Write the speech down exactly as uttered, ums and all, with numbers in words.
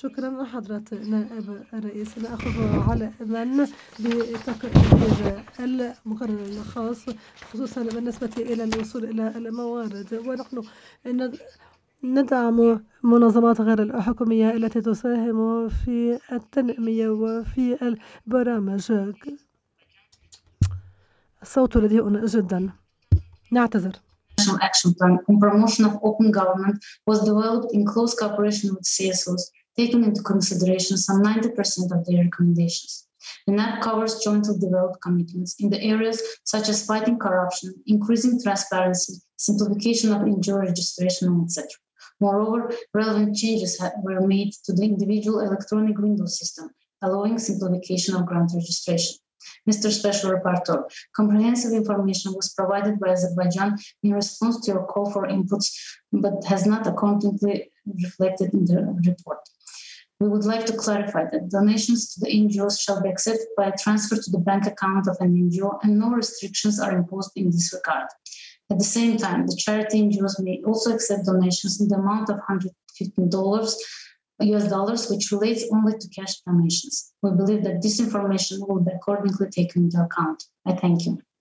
شكرا حضرة نائب الرئيس. نأخذ على أمل بتقدير المقرر الخاص خصوصا بالنسبة إلى الوصول إلى الموارد، ونحن ندعم منظمات غير الحكومية التي تساهم في التنمية وفي البرامج. الصوت رديء جدا، نعتذر. National Action Plan on Promotion of Open Government was developed in close cooperation with C S Os, taking into consideration some ninety percent of their recommendations. The N A P covers jointly developed commitments in the areas such as fighting corruption, increasing transparency, simplification of N G O registration, et cetera. Moreover, relevant changes were made to the individual electronic window system, allowing simplification of grant registration. Mister Special Rapporteur, comprehensive information was provided by Azerbaijan in response to your call for inputs, but has not accordingly reflected in the report. We would like to clarify that donations to the N G Os shall be accepted by a transfer to the bank account of an N G O, and no restrictions are imposed in this regard. At the same time, the charity N G Os may also accept donations in the amount of one hundred fifty dollars U S dollars, which relates only to cash donations. We believe that this information will be accordingly taken into account. I thank you.